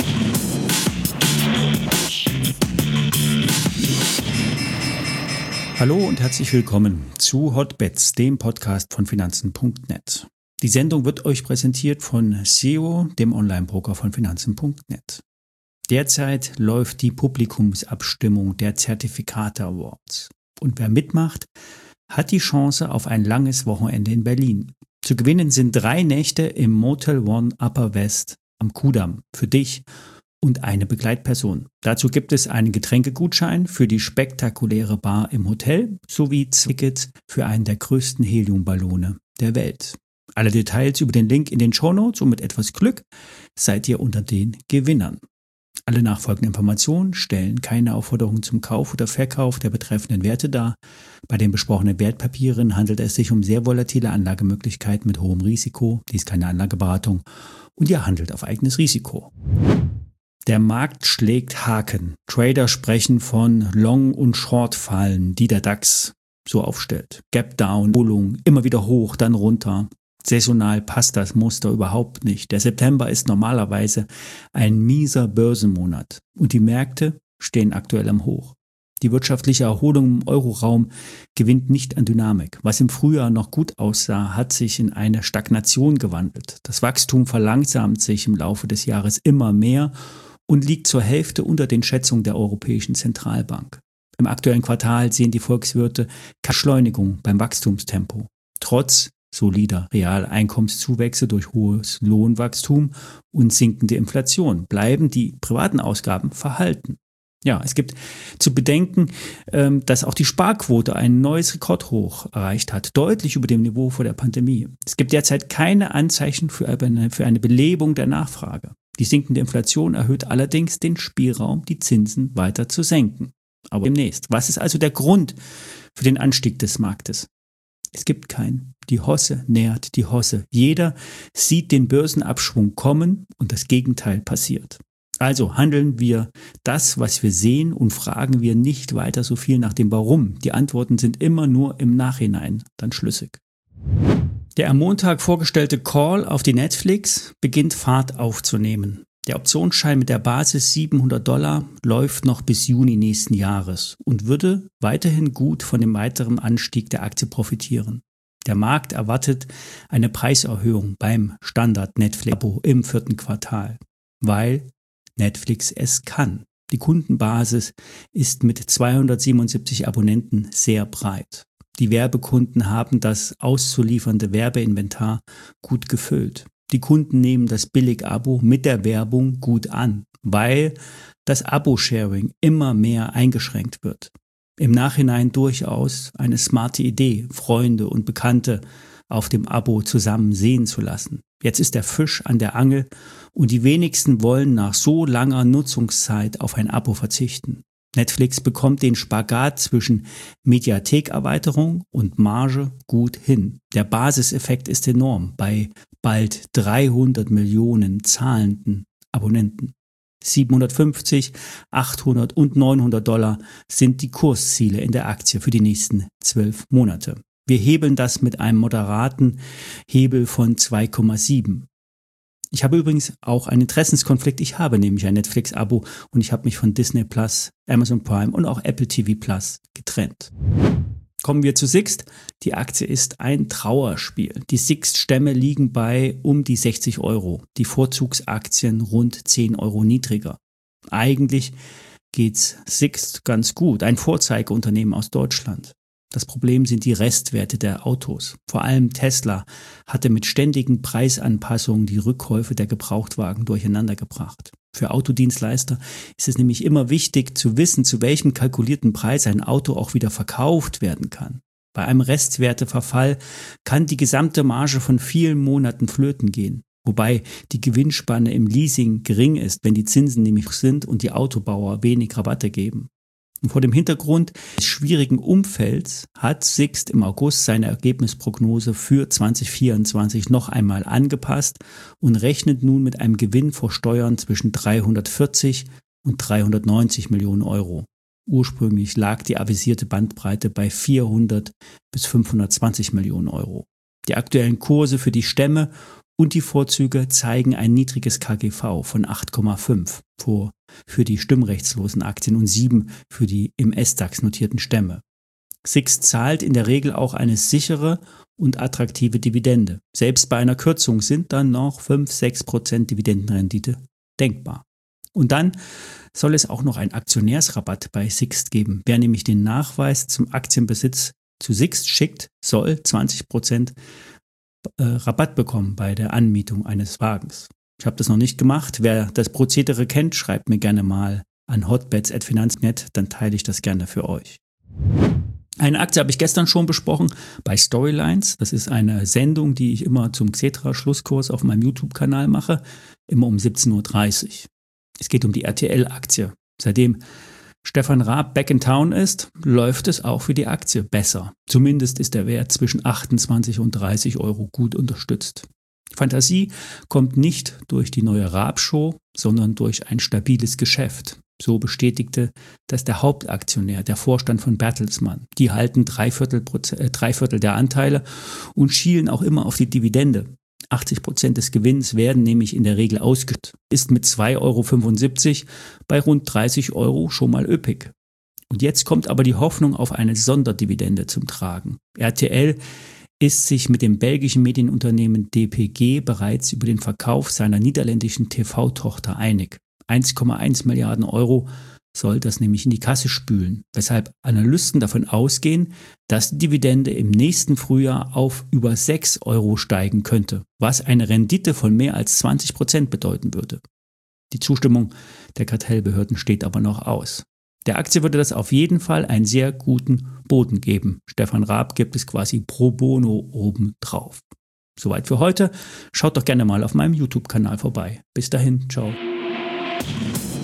Hallo und herzlich willkommen zu Hotbets, dem Podcast von Finanzen.net. Die Sendung wird euch präsentiert von SEO, dem Online-Broker von Finanzen.net. Derzeit läuft die Publikumsabstimmung der Zertifikate Awards. Und wer mitmacht, hat die Chance auf ein langes Wochenende in Berlin. Zu gewinnen sind 3 Nächte im Motel One Upper West am Kudamm für dich und eine Begleitperson. Dazu gibt es einen Getränkegutschein für die spektakuläre Bar im Hotel sowie Tickets für einen der größten Heliumballone der Welt. Alle Details über den Link in den Shownotes und mit etwas Glück seid ihr unter den Gewinnern. Alle nachfolgenden Informationen stellen keine Aufforderung zum Kauf oder Verkauf der betreffenden Werte dar. Bei den besprochenen Wertpapieren handelt es sich um sehr volatile Anlagemöglichkeiten mit hohem Risiko. Dies ist keine Anlageberatung und ihr handelt auf eigenes Risiko. Der Markt schlägt Haken. Trader sprechen von Long- und Short-Fallen, die der DAX so aufstellt. Gap-Down, Erholung, immer wieder hoch, dann runter. Saisonal passt das Muster überhaupt nicht. Der September ist normalerweise ein mieser Börsenmonat und die Märkte stehen aktuell am Hoch. Die wirtschaftliche Erholung im Euroraum gewinnt nicht an Dynamik. Was im Frühjahr noch gut aussah, hat sich in eine Stagnation gewandelt. Das Wachstum verlangsamt sich im Laufe des Jahres immer mehr und liegt zur Hälfte unter den Schätzungen der Europäischen Zentralbank. Im aktuellen Quartal sehen die Volkswirte keine Beschleunigung beim Wachstumstempo. Trotz solider Realeinkommenszuwächse durch hohes Lohnwachstum und sinkende Inflation bleiben die privaten Ausgaben verhalten. Ja, es gibt zu bedenken, dass auch die Sparquote ein neues Rekordhoch erreicht hat, deutlich über dem Niveau vor der Pandemie. Es gibt derzeit keine Anzeichen für eine Belebung der Nachfrage. Die sinkende Inflation erhöht allerdings den Spielraum, die Zinsen weiter zu senken. Aber demnächst. Was ist also der Grund für den Anstieg des Marktes? Es gibt keinen. Die Hosse nährt die Hosse. Jeder sieht den Börsenabschwung kommen und das Gegenteil passiert. Also handeln wir das, was wir sehen und fragen wir nicht weiter so viel nach dem Warum. Die Antworten sind immer nur im Nachhinein dann schlüssig. Der am Montag vorgestellte Call auf die Netflix beginnt Fahrt aufzunehmen. Der Optionsschein mit der Basis $700 läuft noch bis Juni nächsten Jahres und würde weiterhin gut von dem weiteren Anstieg der Aktie profitieren. Der Markt erwartet eine Preiserhöhung beim Standard-Netflix-Abo im 4. Quartal, weil Netflix es kann. Die Kundenbasis ist mit 277 Abonnenten sehr breit. Die Werbekunden haben das auszuliefernde Werbeinventar gut gefüllt. Die Kunden nehmen das Billig-Abo mit der Werbung gut an, weil das Abo-Sharing immer mehr eingeschränkt wird. Im Nachhinein durchaus eine smarte Idee, Freunde und Bekannte auf dem Abo zusammen sehen zu lassen. Jetzt ist der Fisch an der Angel und die wenigsten wollen nach so langer Nutzungszeit auf ein Abo verzichten. Netflix bekommt den Spagat zwischen Mediathekerweiterung und Marge gut hin. Der Basiseffekt ist enorm bei bald 300 Millionen zahlenden Abonnenten. 750, 800 und $900 sind die Kursziele in der Aktie für die nächsten 12 Monate. Wir hebeln das mit einem moderaten Hebel von 2,7. Ich habe übrigens auch einen Interessenskonflikt. Ich habe nämlich ein Netflix-Abo und ich habe mich von Disney Plus, Amazon Prime und auch Apple TV Plus getrennt. Kommen wir zu Sixt. Die Aktie ist ein Trauerspiel. Die Sixt-Stämme liegen bei um die 60 Euro. Die Vorzugsaktien rund 10 Euro niedriger. Eigentlich geht's Sixt ganz gut. Ein Vorzeigeunternehmen aus Deutschland. Das Problem sind die Restwerte der Autos. Vor allem Tesla hatte mit ständigen Preisanpassungen die Rückkäufe der Gebrauchtwagen durcheinander gebracht. Für Autodienstleister ist es nämlich immer wichtig zu wissen, zu welchem kalkulierten Preis ein Auto auch wieder verkauft werden kann. Bei einem Restwerteverfall kann die gesamte Marge von vielen Monaten flöten gehen. Wobei die Gewinnspanne im Leasing gering ist, wenn die Zinsen nämlich sind und die Autobauer wenig Rabatte geben. Und vor dem Hintergrund des schwierigen Umfelds hat Sixt im August seine Ergebnisprognose für 2024 noch einmal angepasst und rechnet nun mit einem Gewinn vor Steuern zwischen 340 und 390 Millionen Euro. Ursprünglich lag die avisierte Bandbreite bei 400 bis 520 Millionen Euro. Die aktuellen Kurse für die Stämme Und die Vorzüge zeigen ein niedriges KGV von 8,5 für die stimmrechtslosen Aktien und 7 für die im SDAX notierten Stämme. SIX zahlt in der Regel auch eine sichere und attraktive Dividende. Selbst bei einer Kürzung sind dann noch 5-6% Dividendenrendite denkbar. Und dann soll es auch noch einen Aktionärsrabatt bei SIX geben. Wer nämlich den Nachweis zum Aktienbesitz zu SIX schickt, soll 20% Rabatt bekommen bei der Anmietung eines Wagens. Ich habe das noch nicht gemacht. Wer das Prozedere kennt, schreibt mir gerne mal an hotbets@finanzen.net, dann teile ich das gerne für euch. Eine Aktie habe ich gestern schon besprochen bei Storylines. Das ist eine Sendung, die ich immer zum Xetra-Schlusskurs auf meinem YouTube-Kanal mache, immer um 17:30 Uhr. Es geht um die RTL-Aktie. Seitdem Stefan Raab back in town ist, läuft es auch für die Aktie besser. Zumindest ist der Wert zwischen 28 und 30 Euro gut unterstützt. Die Fantasie kommt nicht durch die neue Raab-Show, sondern durch ein stabiles Geschäft. So bestätigte das der Hauptaktionär, der Vorstand von Bertelsmann. Die halten 3/4 der Anteile und schielen auch immer auf die Dividende. 80% des Gewinns werden nämlich in der Regel ausgeschüttet. Ist mit 2,75 Euro bei rund 30 Euro schon mal üppig. Und jetzt kommt aber die Hoffnung auf eine Sonderdividende zum Tragen. RTL ist sich mit dem belgischen Medienunternehmen DPG bereits über den Verkauf seiner niederländischen TV-Tochter einig. 1,1 Milliarden Euro soll das nämlich in die Kasse spülen, weshalb Analysten davon ausgehen, dass die Dividende im nächsten Frühjahr auf über 6 Euro steigen könnte, was eine Rendite von mehr als 20% bedeuten würde. Die Zustimmung der Kartellbehörden steht aber noch aus. Der Aktie würde das auf jeden Fall einen sehr guten Boden geben. Stefan Raab gibt es quasi pro bono oben drauf. Soweit für heute. Schaut doch gerne mal auf meinem YouTube-Kanal vorbei. Bis dahin, ciao.